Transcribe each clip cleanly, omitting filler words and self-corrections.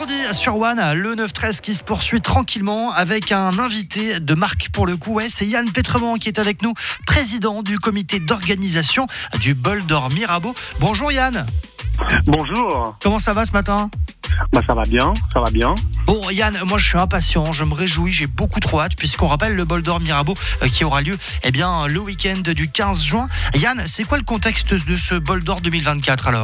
vendredi sur One, le 9-13 qui se poursuit tranquillement avec un invité de marque pour le coup. Ouais, c'est Yann Pétrement qui est avec nous, président du comité d'organisation du Bol d'Or Mirabeau. Bonjour Yann. Bonjour. Comment ça va ce matin ? Ça va bien. Bon Yann, moi je suis impatient, je me réjouis, j'ai beaucoup trop hâte puisqu'on rappelle le Bol d'Or Mirabeau qui aura lieu le week-end du 15 juin. Yann, c'est quoi le contexte de ce Bol d'Or 2024 alors ?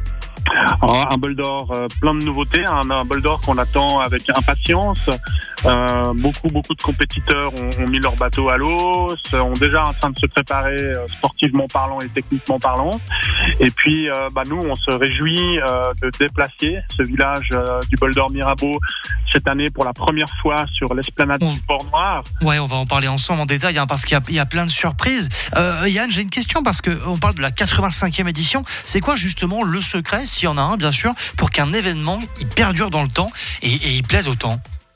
Un Bol d'Or plein de nouveautés, un Bol d'Or qu'on attend avec impatience. Beaucoup de compétiteurs ont mis leur bateau à l'eau, sont déjà en train de se préparer sportivement parlant et techniquement parlant. Et puis nous, on se réjouit de déplacer ce village du Bol d'Or Mirabeau cette année pour la première fois sur l'esplanade du Port-Noir. Ouais, on va en parler ensemble en détail parce qu'il y a plein de surprises. Yann, j'ai une question parce qu'on parle de la 85e édition. C'est quoi justement le secret, s'il y en a un bien sûr, pour qu'un événement il perdure dans le temps et il plaise autant ?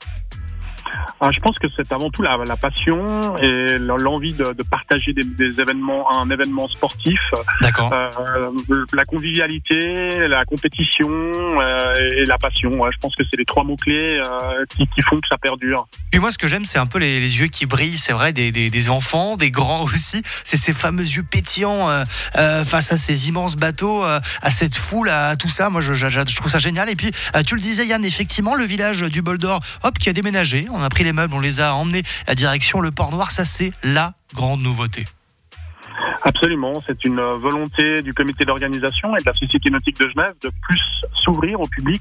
Je pense que c'est avant tout la passion et l'envie de partager des événements, un événement sportif. D'accord. La convivialité, la compétition et la passion. Ouais, je pense que c'est les trois mots-clés qui font que ça perdure. Et moi, ce que j'aime, c'est un peu les yeux qui brillent, c'est vrai, des enfants, des grands aussi. C'est ces fameux yeux pétillants face à ces immenses bateaux, à cette foule, à tout ça. Moi, je trouve ça génial. Et puis, tu le disais, Yann, effectivement, le village du Bol d'Or, qui a déménagé. On a pris les meubles, on les a emmenés à direction le Port-Noir. Ça, c'est la grande nouveauté. Absolument, c'est une volonté du comité d'organisation et de la Société nautique de Genève de plus s'ouvrir au public.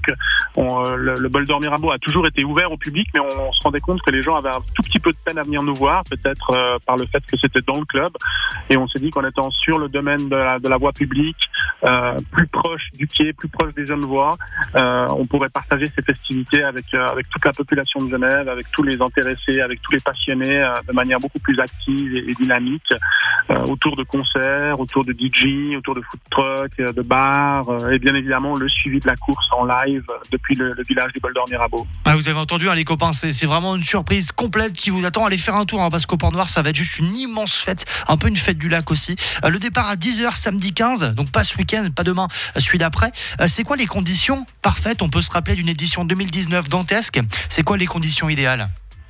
Le Bol d'Or Mirabeau a toujours été ouvert au public, mais on se rendait compte que les gens avaient un tout petit peu de peine à venir nous voir, peut-être par le fait que c'était dans le club. Et on s'est dit qu'en étant sur le domaine de la voie publique, plus proche du quai, plus proche des Genevois, on pourrait partager ces festivités avec toute la population de Genève, avec tous les intéressés, avec tous les passionnés, de manière beaucoup plus active et dynamique, autour de concerts, autour de DJ, autour de food truck, de bars, et bien évidemment le suivi de la course en live depuis le village du Bol d'Or Mirabeau. Vous avez entendu les copains, c'est vraiment une surprise complète qui vous attend. Allez faire un tour parce qu'au Port-Noir ça va être juste une immense fête, un peu une fête du lac aussi. Le départ à 10h samedi 15, donc pas ce week-end, pas demain, celui d'après. C'est quoi les conditions parfaites ? On peut se rappeler d'une édition 2019 dantesque. C'est quoi les conditions idéales ?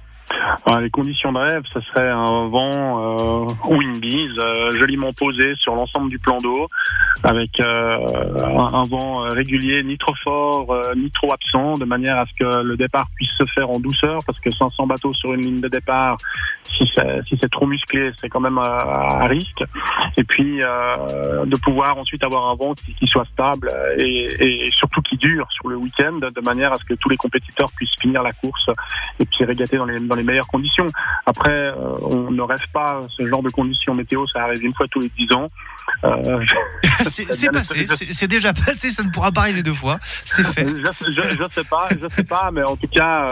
Les conditions de rêve, ce serait un vent ou une bise joliment posé sur l'ensemble du plan d'eau, avec un vent régulier, ni trop fort, ni trop absent, de manière à ce que le départ puisse se faire en douceur, parce que 500 bateaux sur une ligne de départ, si c'est trop musclé, c'est quand même à risque. Et puis de pouvoir ensuite avoir un vent qui soit stable et surtout qui dure sur le week-end, de manière à ce que tous les compétiteurs puissent finir la course et puis régater dans les meilleures conditions. Après, on ne rêve pas ce genre de conditions météo, ça arrive une fois tous les 10 ans. C'est passé, c'est déjà passé, ça ne pourra pas arriver deux fois, c'est fait. Je sais pas, mais en tout cas,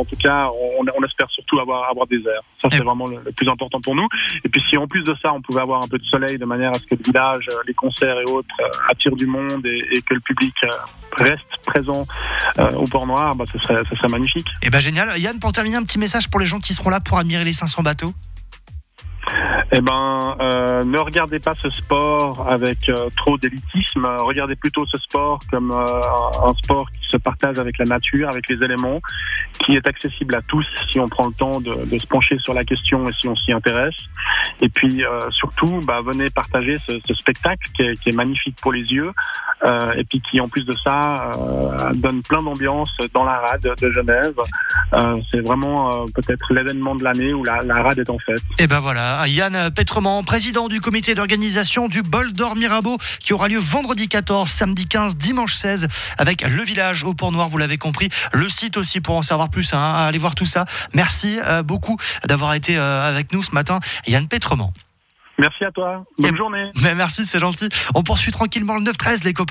on espère surtout avoir des airs. Ça, c'est vraiment le plus important pour nous. Et puis, si en plus de ça, on pouvait avoir un peu de soleil de manière à ce que le village, les concerts et autres attirent du monde et que le public reste présent au Port-Noir, ce serait magnifique. Et génial. Yann, pour terminer, un petit message pour les gens qui seront là pour admirer les 500 bateaux. Ne regardez pas ce sport avec trop d'élitisme. Regardez plutôt ce sport comme un sport qui se partage avec la nature, avec les éléments, qui est accessible à tous si on prend le temps de se pencher sur la question et si on s'y intéresse. Et puis surtout, venez partager ce spectacle qui est magnifique pour les yeux et puis qui en plus de ça donne plein d'ambiance dans la rade de Genève. C'est vraiment peut-être l'événement de l'année où la rade est en fête. Et voilà, Yann Pétrement, président du comité d'organisation du Bol d'Or Mirabeau qui aura lieu vendredi 14, samedi 15, dimanche 16 avec le village au Port-Noir, vous l'avez compris, le site aussi pour en savoir plus, allez voir tout ça. Merci beaucoup d'avoir été avec nous ce matin, Yann Pétrement. Merci à toi, bonne journée. Merci, c'est gentil. On poursuit tranquillement le 9-13 les copains.